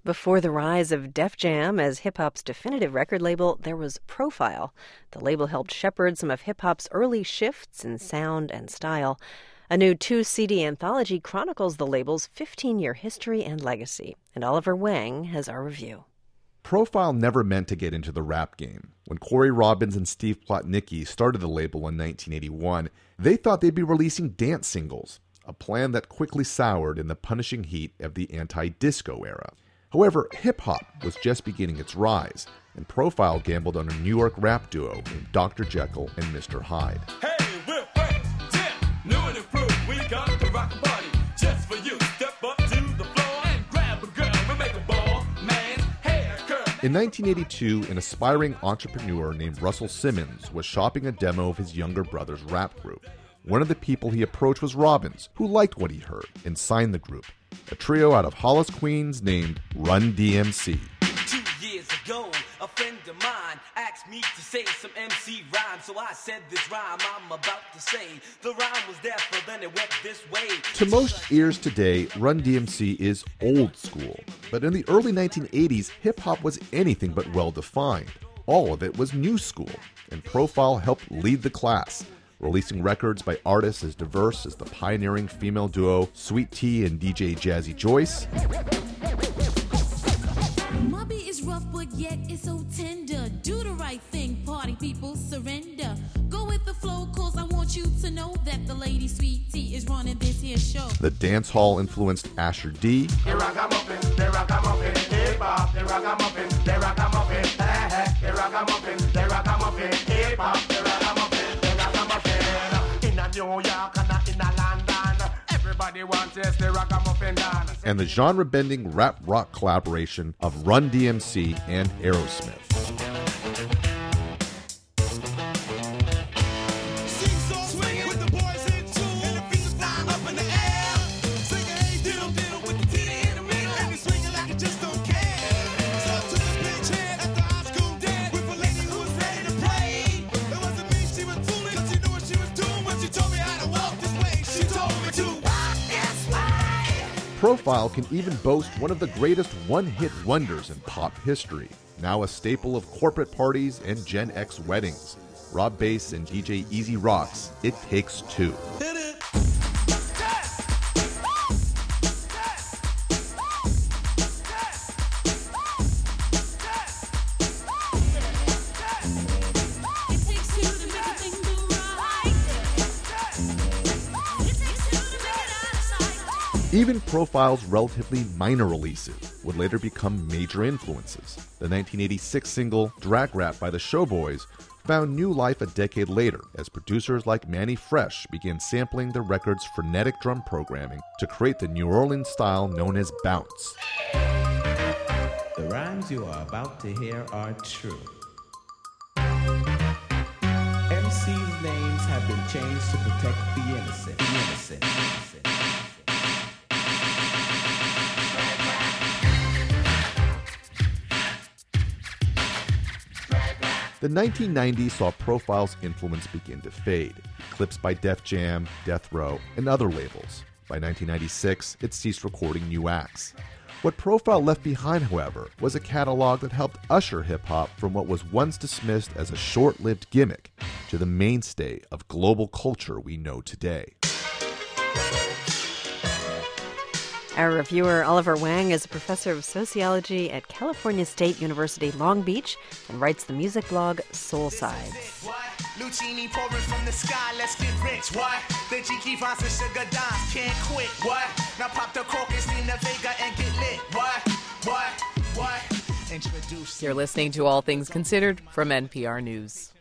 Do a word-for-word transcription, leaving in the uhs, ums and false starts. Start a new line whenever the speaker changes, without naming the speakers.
Before the rise of Def Jam as hip-hop's definitive record label, there was Profile. The label helped shepherd some of hip-hop's early shifts in sound and style. A new two-C D anthology chronicles the label's fifteen-year history and legacy. And Oliver Wang has our review.
Profile never meant to get into the rap game. When Corey Robbins and Steve Plotnicki started the label in nineteen eighty-one, they thought they'd be releasing dance singles, a plan that quickly soured in the punishing heat of the anti-disco era. However, hip-hop was just beginning its rise, and Profile gambled on a New York rap duo named Doctor Jekyll and Mister Hyde.
Hey, we're Frank, Tim, new and improved. We got to rock a party just for you. Step up to the floor and grab a girl. We make a ball, man's hair curl.
In nineteen eighty-two, an aspiring entrepreneur named Russell Simmons was shopping a demo of his younger brother's rap group. One of the people he approached was Robbins, who liked what he heard and signed the group, a trio out of Hollis, Queens named Run D M C.
Two years ago, a friend of mine asked me to say some M C rhyme, so I said this rhyme I'm about to say. The rhyme was there, but then it went this way.
To most ears today, Run D M C is old school, but in the early nineteen eighties, hip-hop was anything but well-defined. All of it was new school, and Profile helped lead the class, releasing records by artists as diverse as the pioneering female duo Sweet Tea and D J Jazzy Joyce.
My beat is rough, but yet it's so tender. Do the right thing, party people, surrender. Go with the flow, cause I want you to know that the lady Sweet Tea is running this here show.
The dance hall influenced Asher D.
The ragamuffin, the ragamuffin, hip hop, the ragamuffin, the ragamuffin, the ragamuffin, the ragamuffin, hip hop, the ragamuffin, the ragamuffin. In a New York and in a London, everybody wants to the ragamuffin dance.
And the genre-bending rap-rock collaboration of Run D M C and Aerosmith. Profile can even boast one of the greatest one-hit wonders in pop history, now a staple of corporate parties and Gen X weddings. Rob Bass and D J Easy Rock's It Takes Two. Even Profile's relatively minor releases would later become major influences. The nineteen eighty-six single Drag Rap by the Showboys found new life a decade later as producers like Manny Fresh began sampling the record's frenetic drum programming to create the New Orleans style known as bounce.
The rhymes you are about to hear are true. M C's names have been changed to protect the innocent. The innocent. innocent.
The nineteen nineties saw Profile's influence begin to fade, eclipsed by Def Jam, Death Row, and other labels. By nineteen ninety-six, it ceased recording new acts. What Profile left behind, however, was a catalog that helped usher hip-hop from what was once dismissed as a short-lived gimmick to the mainstay of global culture we know today.
Our reviewer, Oliver Wang, is a professor of sociology at California State University, Long Beach, and writes the music blog Soul Sides.
Lucini pouring from the sky, let's get rich. What? The G Vance and Sugar Dance can't quit. What? Now pop the cork and Nina Vega and get lit. What? What? What? Introduce.
You're listening to All Things Considered from N P R News.